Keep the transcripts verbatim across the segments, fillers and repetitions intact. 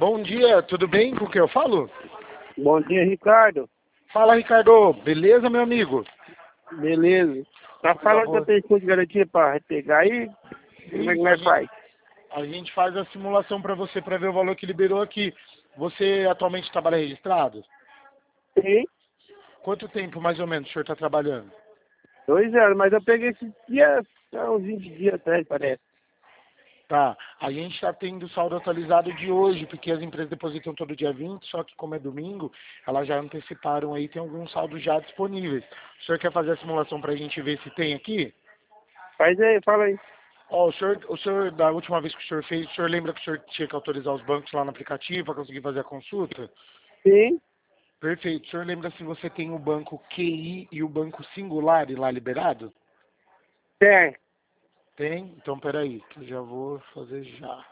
Bom dia, tudo bem? Com quem eu falo? Bom dia, Ricardo. Fala, Ricardo. Beleza, meu amigo? Beleza. Tá falando que eu tenho fundo de garantia pra pegar aí? Como é que nós faz? A gente faz a simulação para você, para ver o valor que liberou aqui. Você atualmente trabalha registrado? Sim, Quanto tempo, mais ou menos, o senhor está trabalhando? dois anos, mas eu peguei esses dias, há uns vinte dias atrás, parece. Tá. A gente está tendo saldo atualizado de hoje, porque as empresas depositam todo dia vinte, só que como é domingo, elas já anteciparam aí, tem alguns saldos já disponíveis. O senhor quer fazer a simulação para a gente ver se tem aqui? Faz aí, fala aí. Ó, o senhor, o senhor, da última vez que o senhor fez, o senhor lembra que o senhor tinha que autorizar os bancos lá no aplicativo para conseguir fazer a consulta? Sim, Perfeito. O senhor lembra se você tem o banco Q I e o banco Singular lá liberado? tem. Tem? Então, peraí, que eu já vou fazer já.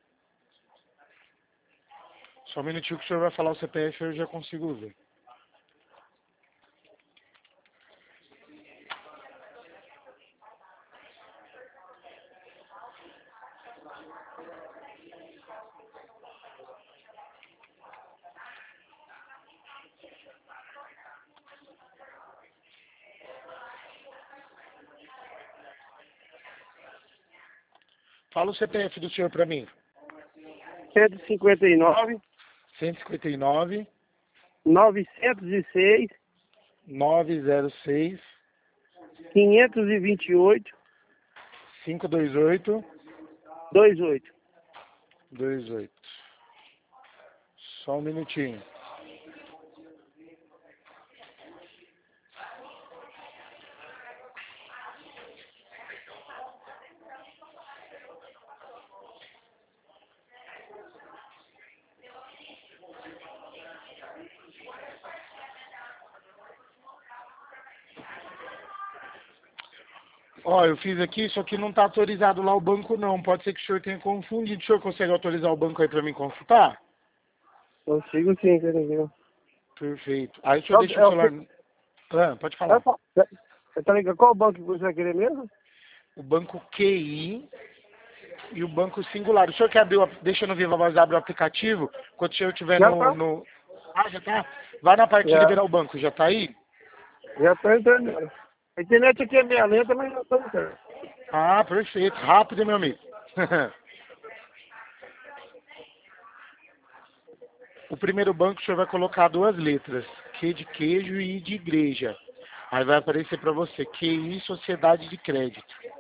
Só um minutinho que o senhor vai falar o C P F, eu já consigo ver. Fala o C P F do senhor para mim. cento e cinquenta e nove, cento e cinquenta e nove, novecentos e seis, novecentos e seis, quinhentos e vinte e oito, quinhentos e vinte e oito, vinte e oito. vinte e oito. Só um minutinho. Ó, eu fiz aqui, só que não está autorizado lá o banco não. Pode ser que o senhor tenha confundido. O senhor consegue autorizar o banco aí para mim consultar? Consigo sim, entendeu? Perfeito. Aí o senhor deixa o celular... Ah, pode falar. Você tá ligado? Qual banco que você vai querer mesmo? O banco Q I e o banco Singular. O senhor quer abrir o... Deixa no Viva Voz, abre o aplicativo. Quando o senhor estiver Já no, tá. no... Ah, já tá? Vai na parte de Já, liberar o banco. Já tá aí? já tô entendendo. A internet aqui é meia lenta, mas já tô entendendo. Ah, perfeito. Rápido, meu amigo. O primeiro banco o senhor vai colocar duas letras. Q de queijo e I de igreja. Aí vai aparecer para você Q I Sociedade de Crédito.